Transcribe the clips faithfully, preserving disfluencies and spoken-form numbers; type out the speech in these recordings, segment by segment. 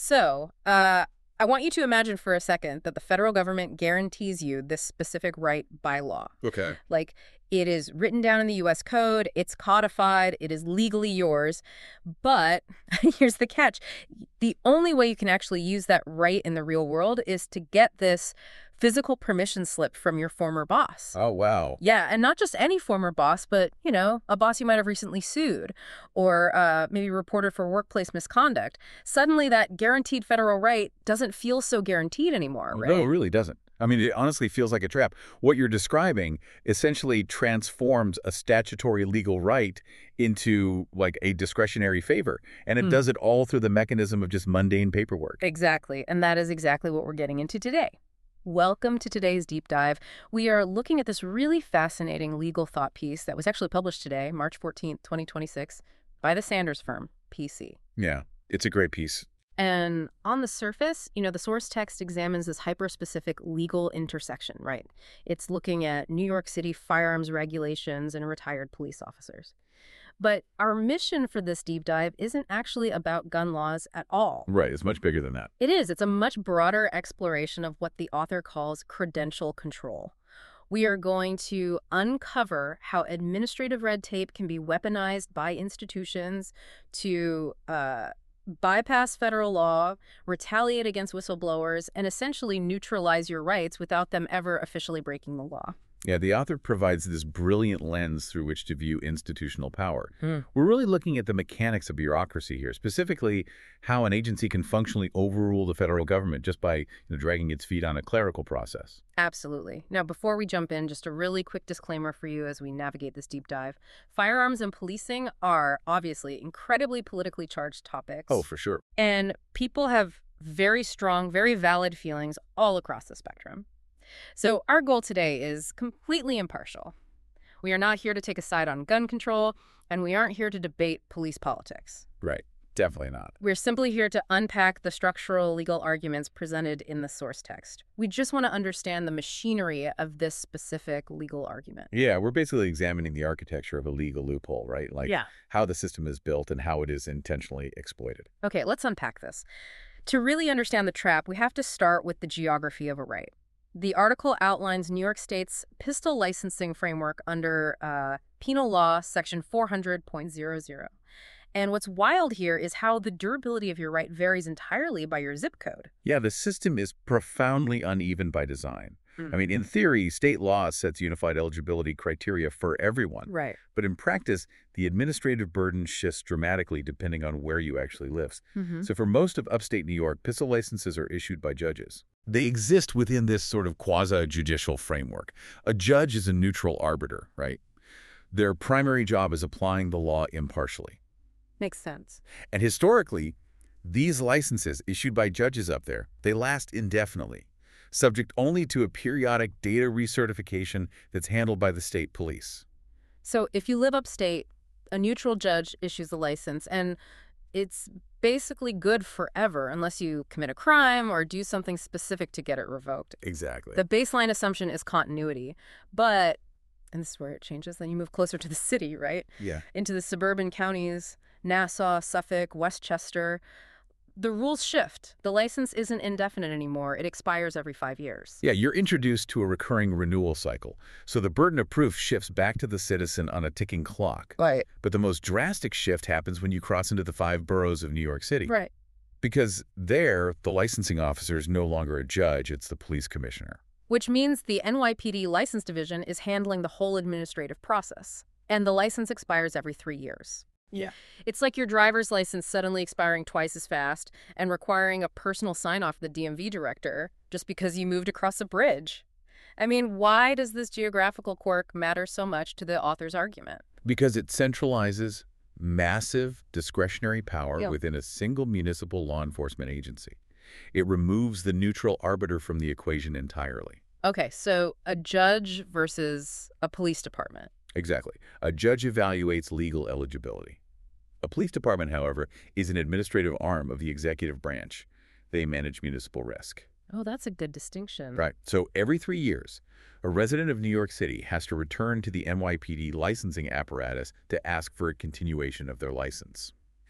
So, uh, I want you to imagine for a second that the federal government guarantees you this specific right by law. Okay. Like, it is written down in the U S Code, it's codified, it is legally yours. But here's the catch. The only way you can actually use that right in the real world is to get this physical permission slip from your former boss. Oh, wow. Yeah, and not just any former boss, but, you know, a boss you might have recently sued or uh, maybe reported for workplace misconduct. Suddenly, that guaranteed federal right doesn't feel so guaranteed anymore, right? No, it really doesn't. I mean, it honestly feels like a trap. What you're describing essentially transforms a statutory legal right into, like, a discretionary favor. And it Hmm. does it all through the mechanism of just mundane paperwork. Exactly, and that is exactly what we're getting into today. Welcome to today's deep dive. We are looking at this really fascinating legal thought piece that was actually published today, March fourteenth, twenty twenty-six, by the Sanders firm, P C. Yeah, it's a great piece. And on the surface, you know, the source text examines this hyper-specific legal intersection, right? It's looking at New York City firearms regulations and retired police officers. But our mission for this deep dive isn't actually about gun laws at all. Right, it's much bigger than that. It is. It's a much broader exploration of what the author calls credential control. We are going to uncover how administrative red tape can be weaponized by institutions to uh, bypass federal law, retaliate against whistleblowers, and essentially neutralize your rights without them ever officially breaking the law. Yeah, the author provides this brilliant lens through which to view institutional power. Hmm. We're really looking at the mechanics of bureaucracy here, specifically how an agency can functionally overrule the federal government just by you know, dragging its feet on a clerical process. Absolutely. Now, before we jump in, just a really quick disclaimer for you as we navigate this deep dive. Firearms and policing are obviously incredibly politically charged topics. Oh, for sure. And people have very strong, very valid feelings all across the spectrum. So our goal today is completely impartial. We are not here to take a side on gun control, and we aren't here to debate police politics. Right. Definitely not. We're simply here to unpack the structural legal arguments presented in the source text. We just want to understand the machinery of this specific legal argument. Yeah, we're basically examining the architecture of a legal loophole, right? Like Yeah. how the system is built and how it is intentionally exploited. Okay, let's unpack this. To really understand the trap, we have to start with the geography of a right. The article outlines New York State's pistol licensing framework under uh, Penal Law Section four hundred point zero zero. And what's wild here is how the durability of your right varies entirely by your zip code. Yeah, the system is profoundly uneven by design. Mm. I mean, in theory, state law sets unified eligibility criteria for everyone. Right. But in practice, the administrative burden shifts dramatically depending on where you actually live. Mm-hmm. So for most of upstate New York, pistol licenses are issued by judges. They exist within this sort of quasi-judicial framework. A judge is a neutral arbiter, right? Their primary job is applying the law impartially. Makes sense. And historically, these licenses issued by judges up there, they last indefinitely, subject only to a periodic data recertification that's handled by the state police. So if you live upstate, a neutral judge issues the license, and it's basically good forever unless you commit a crime or do something specific to get it revoked. Exactly. The baseline assumption is continuity, but, and this is where it changes, then you move closer to the city, right? Yeah. Into the suburban counties, Nassau, Suffolk, Westchester. The rules shift. The license isn't indefinite anymore. It expires every five years. Yeah, you're introduced to a recurring renewal cycle. So the burden of proof shifts back to the citizen on a ticking clock. Right. But the most drastic shift happens when you cross into the five boroughs of New York City. Right. Because there, the licensing officer is no longer a judge, it's the police commissioner. Which means the N Y P D License Division is handling the whole administrative process. And the license expires every three years. Yeah. It's like your driver's license suddenly expiring twice as fast and requiring a personal sign-off of the D M V director just because you moved across a bridge. I mean, why does this geographical quirk matter so much to the author's argument? Because it centralizes massive discretionary power Yeah. within a single municipal law enforcement agency. It removes the neutral arbiter from the equation entirely. Okay, so a judge versus a police department. Exactly. A judge evaluates legal eligibility. A police department, however, is an administrative arm of the executive branch. They manage municipal risk. Oh, that's a good distinction. Right. So every three years, a resident of New York City has to return to the N Y P D licensing apparatus to ask for a continuation of their license.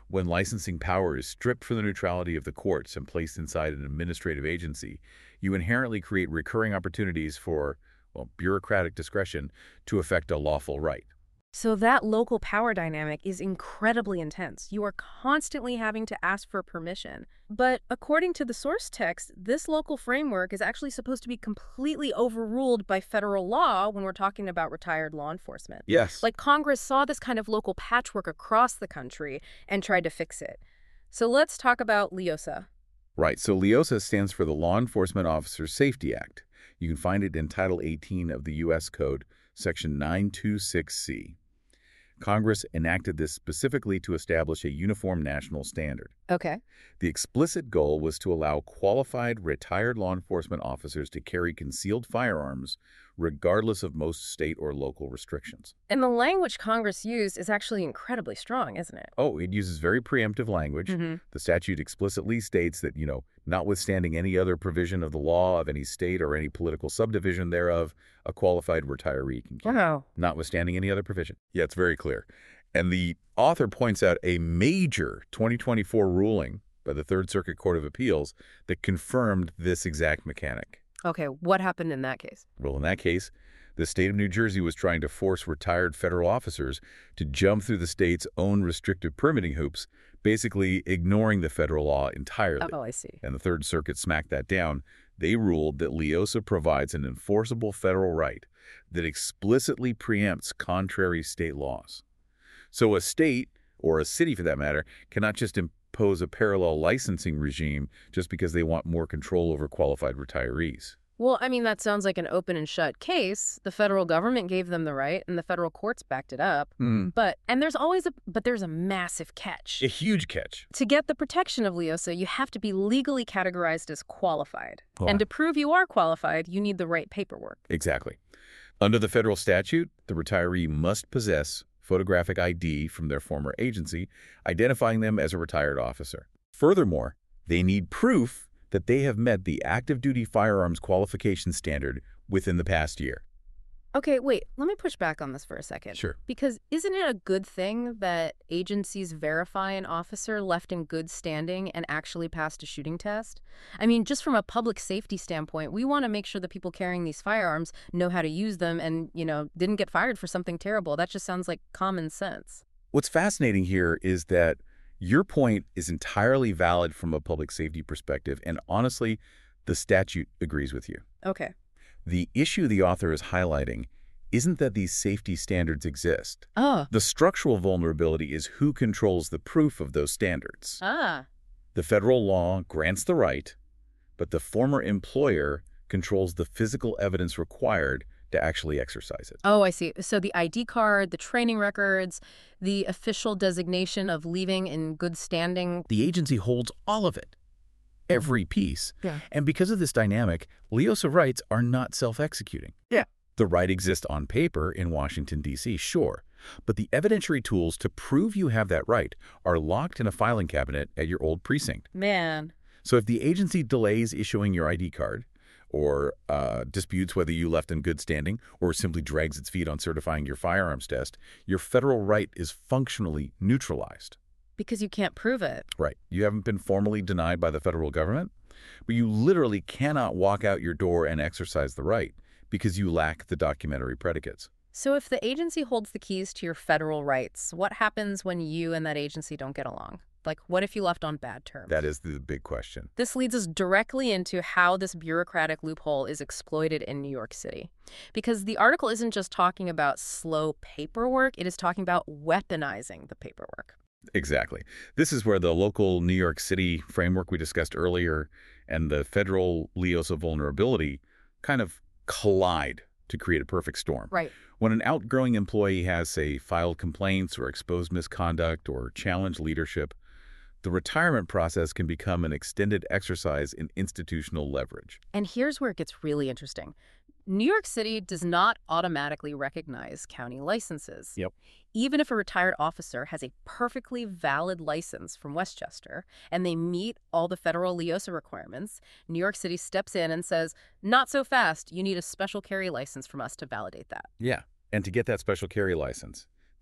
When licensing power is stripped from the neutrality of the courts and placed inside an administrative agency, you inherently create recurring opportunities for, well, bureaucratic discretion to effect a lawful right. So that local power dynamic is incredibly intense. You are constantly having to ask for permission. But according to the source text, this local framework is actually supposed to be completely overruled by federal law when we're talking about retired law enforcement. Yes. Like Congress saw this kind of local patchwork across the country and tried to fix it. So let's talk about LEOSA. Right. So LEOSA stands for the Law Enforcement Officers Safety Act. You can find it in Title eighteen of the U S Code, Section nine twenty-six C. Congress enacted this specifically to establish a uniform national standard. Okay. The explicit goal was to allow qualified retired law enforcement officers to carry concealed firearms regardless of most state or local restrictions. And the language Congress used is actually incredibly strong, isn't it? Oh, it uses very preemptive language. Mm-hmm. The statute explicitly states that, you know, notwithstanding any other provision of the law of any state or any political subdivision thereof, a qualified retiree can carry. Wow. Notwithstanding any other provision. Yeah, it's very clear. And the author points out a major twenty twenty-four ruling by the Third Circuit Court of Appeals that confirmed this exact mechanic. Okay, what happened in that case? Well, in that case, the state of New Jersey was trying to force retired federal officers to jump through the state's own restrictive permitting hoops, basically ignoring the federal law entirely. Oh, I see. And the Third Circuit smacked that down. They ruled that LEOSA provides an enforceable federal right that explicitly preempts contrary state laws. So a state, or a city for that matter, cannot just impose a parallel licensing regime just because they want more control over qualified retirees. Well, I mean, that sounds like an open and shut case. The federal government gave them the right, and the federal courts backed it up. Mm. But, and there's always a, but there's a massive catch. A huge catch. To get the protection of LEOSA, you have to be legally categorized as qualified. Wow. And to prove you are qualified, you need the right paperwork. Exactly. Under the federal statute, the retiree must possess photographic I D from their former agency, identifying them as a retired officer. Furthermore, they need proof that they have met the active duty firearms qualification standard within the past year. Okay, wait, let me push back on this for a second. Sure. Because isn't it a good thing that agencies verify an officer left in good standing and actually passed a shooting test? I mean, just from a public safety standpoint, we want to make sure the people carrying these firearms know how to use them and, you know, didn't get fired for something terrible. That just sounds like common sense. What's fascinating here is that your point is entirely valid from a public safety perspective, and honestly, the statute agrees with you. Okay. The issue the author is highlighting isn't that these safety standards exist. Oh. The structural vulnerability is who controls the proof of those standards. Ah. The federal law grants the right, but the former employer controls the physical evidence required to actually exercise it. Oh, I see. So the I D card, the training records, the official designation of leaving in good standing. The agency holds all of it. Every piece. Yeah. And because of this dynamic, LEOSA rights are not self-executing. Yeah. The right exists on paper in Washington, D C, sure, but the evidentiary tools to prove you have that right are locked in a filing cabinet at your old precinct. Man. So if the agency delays issuing your I D card, or uh, disputes whether you left in good standing, or simply drags its feet on certifying your firearms test, your federal right is functionally neutralized. Because you can't prove it. Right. You haven't been formally denied by the federal government, but you literally cannot walk out your door and exercise the right because you lack the documentary predicates. So if the agency holds the keys to your federal rights, what happens when you and that agency don't get along? Like, what if you left on bad terms? That is the big question. This leads us directly into how this bureaucratic loophole is exploited in New York City. Because the article isn't just talking about slow paperwork, it is talking about weaponizing the paperwork. Exactly. This is where the local New York City framework we discussed earlier and the federal LEOSA vulnerability kind of collide to create a perfect storm. Right. When an outgrowing employee has, say, filed complaints or exposed misconduct or challenged leadership, the retirement process can become an extended exercise in institutional leverage. And here's where it gets really interesting. New York City does not automatically recognize county licenses. Yep. Even if a retired officer has a perfectly valid license from Westchester and they meet all the federal LEOSA requirements, New York City steps in and says, not so fast, you need a special carry license from us to validate that. Yeah. And to get that special carry license,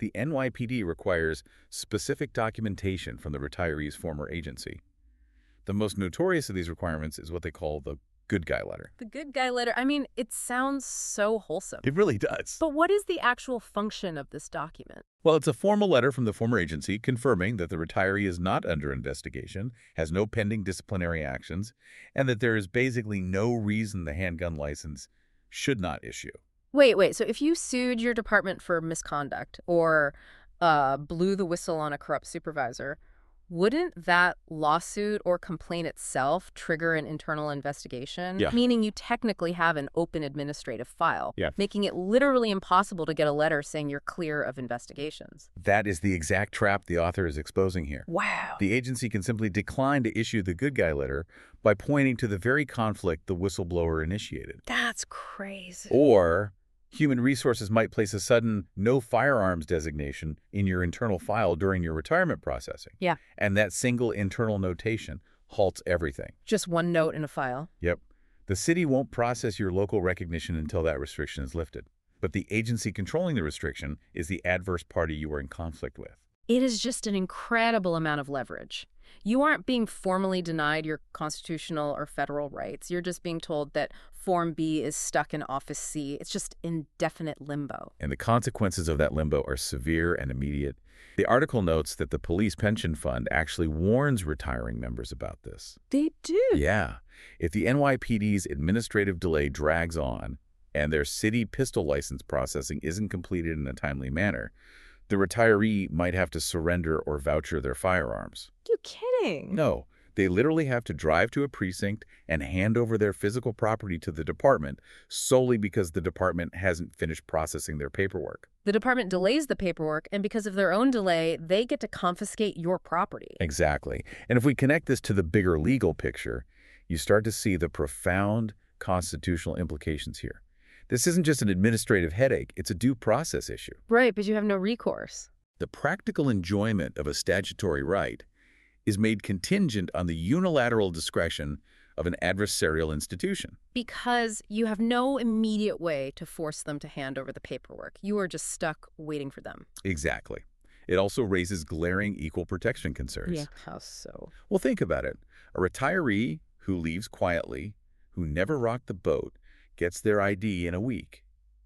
The N Y P D requires specific documentation from the retiree's former agency. The most notorious of these requirements is what they call the good guy letter. The good guy letter, I mean, it sounds so wholesome. It really does. But what is the actual function of this document? Well, it's a formal letter from the former agency confirming that the retiree is not under investigation, has no pending disciplinary actions, and that there is basically no reason the handgun license should not issue. Wait, wait, so if you sued your department for misconduct or uh, blew the whistle on a corrupt supervisor, wouldn't that lawsuit or complaint itself trigger an internal investigation? Yeah. Meaning you technically have an open administrative file, Yeah. making it literally impossible to get a letter saying you're clear of investigations. That is the exact trap the author is exposing here. Wow. The agency can simply decline to issue the good guy letter by pointing to the very conflict the whistleblower initiated. That's crazy. Or human resources might place a sudden no firearms designation in your internal file during your retirement processing. Yeah. And that single internal notation halts everything. Just one note in a file. Yep. The city won't process your local recognition until that restriction is lifted. But the agency controlling the restriction is the adverse party you are in conflict with. It is just an incredible amount of leverage. You aren't being formally denied your constitutional or federal rights. You're just being told that Form B is stuck in Office C. It's just indefinite limbo. And the consequences of that limbo are severe and immediate. The article notes that the police pension fund actually warns retiring members about this. They do? Yeah. If the N Y P D's administrative delay drags on and their city pistol license processing isn't completed in a timely manner, the retiree might have to surrender or voucher their firearms. You kidding? No, they literally have to drive to a precinct and hand over their physical property to the department solely because the department hasn't finished processing their paperwork. The department delays the paperwork, and because of their own delay, they get to confiscate your property. Exactly. And if we connect this to the bigger legal picture, you start to see the profound constitutional implications here. This isn't just an administrative headache, it's a due process issue. Right, but you have no recourse. The practical enjoyment of a statutory right is made contingent on the unilateral discretion of an adversarial institution. Because you have no immediate way to force them to hand over the paperwork. You are just stuck waiting for them. Exactly. It also raises glaring equal protection concerns. Yeah, how so? Well, think about it. A retiree who leaves quietly, who never rocked the boat, gets their I D in a week.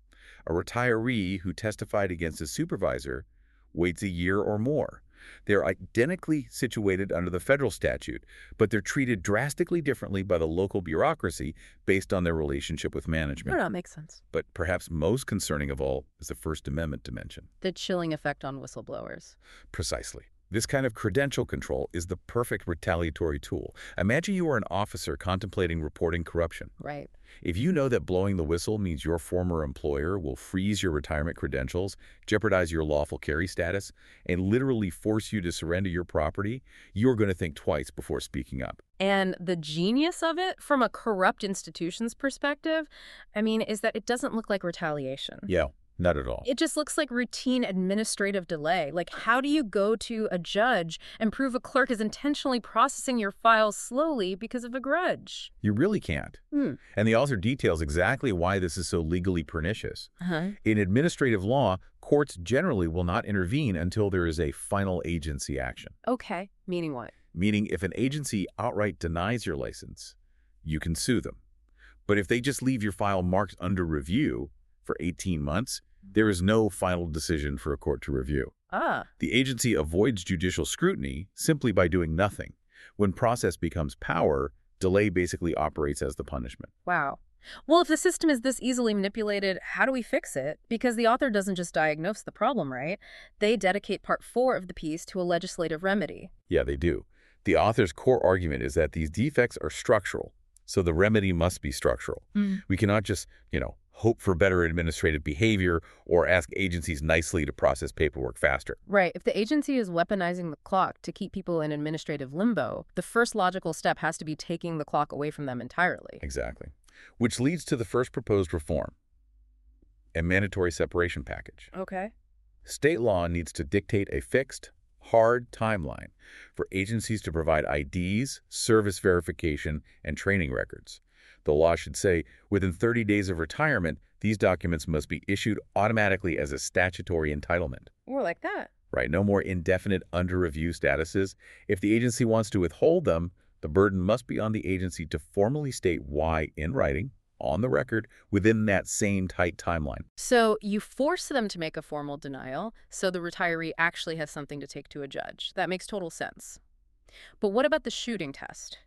A retiree who testified against a supervisor waits a year or more. They're identically situated under the federal statute, but they're treated drastically differently by the local bureaucracy based on their relationship with management. No, that makes sense. But perhaps most concerning of all is the First Amendment dimension. The chilling effect on whistleblowers. Precisely. This kind of credential control is the perfect retaliatory tool. Imagine you are an officer contemplating reporting corruption. Right. If you know that blowing the whistle means your former employer will freeze your retirement credentials, jeopardize your lawful carry status, and literally force you to surrender your property, you're going to think twice before speaking up. And the genius of it, from a corrupt institution's perspective, I mean, is that it doesn't look like retaliation. Yeah. Not at all. It just looks like routine administrative delay. Like, how do you go to a judge and prove a clerk is intentionally processing your files slowly because of a grudge? You really can't. Hmm. And the author details exactly why this is so legally pernicious. Uh-huh. In administrative law, courts generally will not intervene until there is a final agency action. Okay. Meaning what? Meaning if an agency outright denies your license, you can sue them. But if they just leave your file marked under review for eighteen months, there is no final decision for a court to review. Ah. The agency avoids judicial scrutiny simply by doing nothing. When process becomes power, delay basically operates as the punishment. Wow. Well, if the system is this easily manipulated, how do we fix it? Because the author doesn't just diagnose the problem, right? They dedicate part four of the piece to a legislative remedy. Yeah, they do. The author's core argument is that these defects are structural, so the remedy must be structural. Mm. We cannot just, you know, hope for better administrative behavior or ask agencies nicely to process paperwork faster. Right. If the agency is weaponizing the clock to keep people in administrative limbo, the first logical step has to be taking the clock away from them entirely. Exactly. Which leads to the first proposed reform, a mandatory separation package. Okay. State law needs to dictate a fixed, hard timeline for agencies to provide I Ds, service verification, and training records. The law should say, within thirty days of retirement, These documents must be issued automatically as a statutory entitlement. More like that. Right, no more indefinite under-review statuses. If the agency wants to withhold them, the burden must be on the agency to formally state why in writing, on the record, within that same tight timeline. So you force them to make a formal denial so the retiree actually has something to take to a judge. That makes total sense. But what about the shooting test?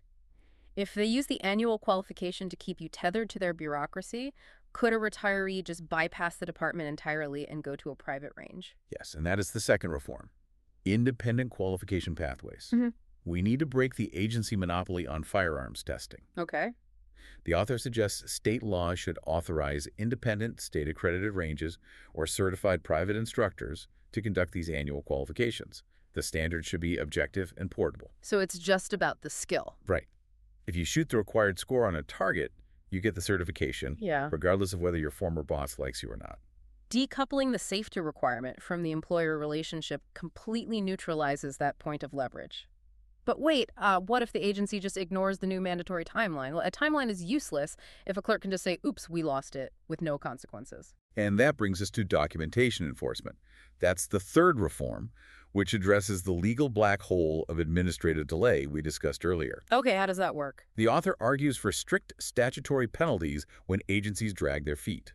If they use the annual qualification to keep you tethered to their bureaucracy, could a retiree just bypass the department entirely and go to a private range? Yes, and that is the second reform. Independent qualification pathways. Mm-hmm. We need to break the agency monopoly on firearms testing. Okay. The author suggests state law should authorize independent state-accredited ranges or certified private instructors to conduct these annual qualifications. The standards should be objective and portable. So it's just about the skill. Right. If you shoot the required score on a target, you get the certification, Yeah. regardless of whether your former boss likes you or not. Decoupling the safety requirement from the employer relationship completely neutralizes that point of leverage. But wait, uh, what if the agency just ignores the new mandatory timeline? Well, a timeline is useless if a clerk can just say, oops, we lost it, with no consequences. And that brings us to documentation enforcement. That's the third reform, which addresses the legal black hole of administrative delay we discussed earlier. Okay, how does that work? The author argues for strict statutory penalties when agencies drag their feet.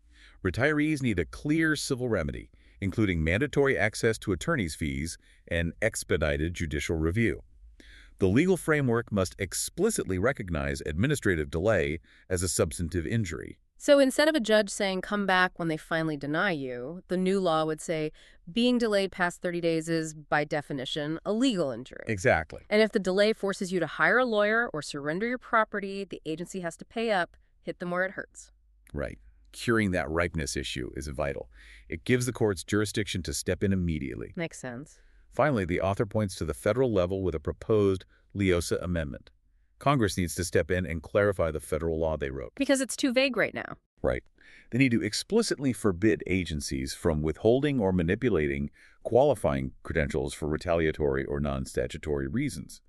Retirees need a clear civil remedy, including mandatory access to attorney's fees and expedited judicial review. The legal framework must explicitly recognize administrative delay as a substantive injury. So instead of a judge saying, come back when they finally deny you, the new law would say, being delayed past thirty days is, by definition, a legal injury. Exactly. And if the delay forces you to hire a lawyer or surrender your property, the agency has to pay up, hit them where it hurts. Right. Curing that ripeness issue is vital. It gives the courts jurisdiction to step in immediately. Makes sense. Finally, the author points to the federal level with a proposed Leosa amendment. Congress needs to step in and clarify the federal law they wrote. Because it's too vague right now. Right. They need to explicitly forbid agencies from withholding or manipulating qualifying credentials for retaliatory or non-statutory reasons.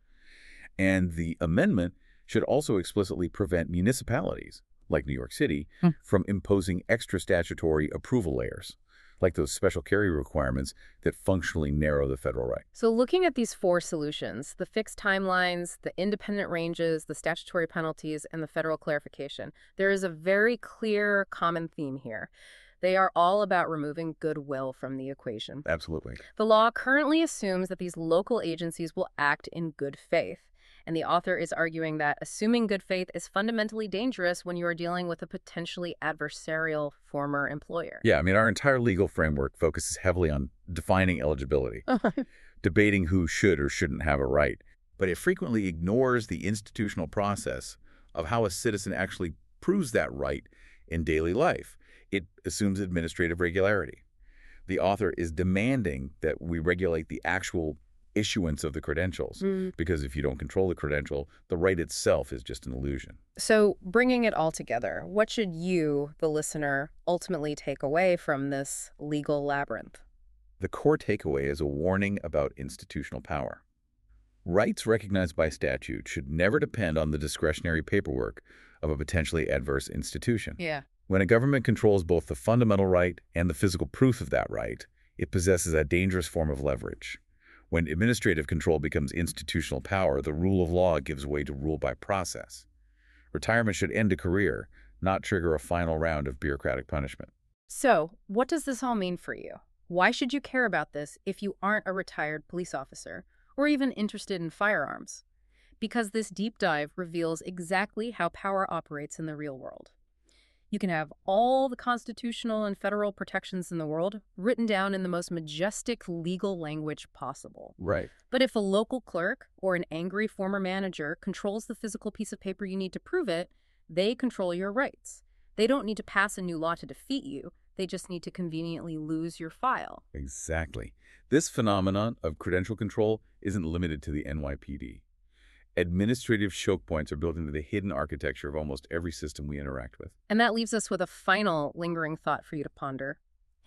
And the amendment should also explicitly prevent municipalities, like New York City, hmm. from imposing extra statutory approval layers, like those special carry requirements that functionally narrow the federal right. So looking at these four solutions, the fixed timelines, the independent ranges, the statutory penalties, and the federal clarification, there is a very clear common theme here. They are all about removing goodwill from the equation. Absolutely. The law currently assumes that these local agencies will act in good faith. And the author is arguing that assuming good faith is fundamentally dangerous when you are dealing with a potentially adversarial former employer. Yeah, I mean, our entire legal framework focuses heavily on defining eligibility, debating who should or shouldn't have a right. But it frequently ignores the institutional process of how a citizen actually proves that right in daily life. It assumes administrative regularity. The author is demanding that we regulate the actual issuance of the credentials, mm. because if you don't control the credential, the right itself is just an illusion. So bringing it all together, what should you, the listener, ultimately take away from this legal labyrinth? The core takeaway is a warning about institutional power. Rights recognized by statute should never depend on the discretionary paperwork of a potentially adverse institution. Yeah. When a government controls both the fundamental right and the physical proof of that right, it possesses a dangerous form of leverage. When administrative control becomes institutional power, the rule of law gives way to rule by process. Retirement should end a career, not trigger a final round of bureaucratic punishment. So, what does this all mean for you? Why should you care about this if you aren't a retired police officer or even interested in firearms? Because this deep dive reveals exactly how power operates in the real world. You can have all the constitutional and federal protections in the world written down in the most majestic legal language possible. Right. But if a local clerk or an angry former manager controls the physical piece of paper you need to prove it, they control your rights. They don't need to pass a new law to defeat you. They just need to conveniently lose your file. Exactly. This phenomenon of credential control isn't limited to the N Y P D. Administrative choke points are built into the hidden architecture of almost every system we interact with. And that leaves us with a final lingering thought for you to ponder.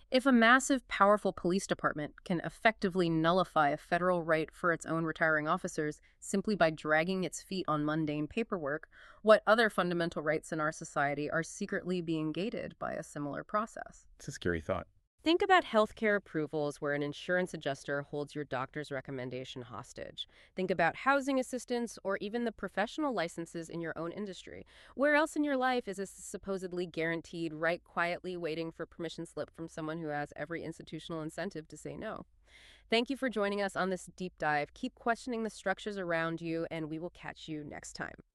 If a massive, powerful police department can effectively nullify a federal right for its own retiring officers simply by dragging its feet on mundane paperwork, what other fundamental rights in our society are secretly being gated by a similar process? It's a scary thought. Think about healthcare approvals where an insurance adjuster holds your doctor's recommendation hostage. Think about housing assistance or even the professional licenses in your own industry. Where else in your life is this supposedly guaranteed right quietly waiting for permission slip from someone who has every institutional incentive to say no? Thank you for joining us on this deep dive. Keep questioning the structures around you, and we will catch you next time.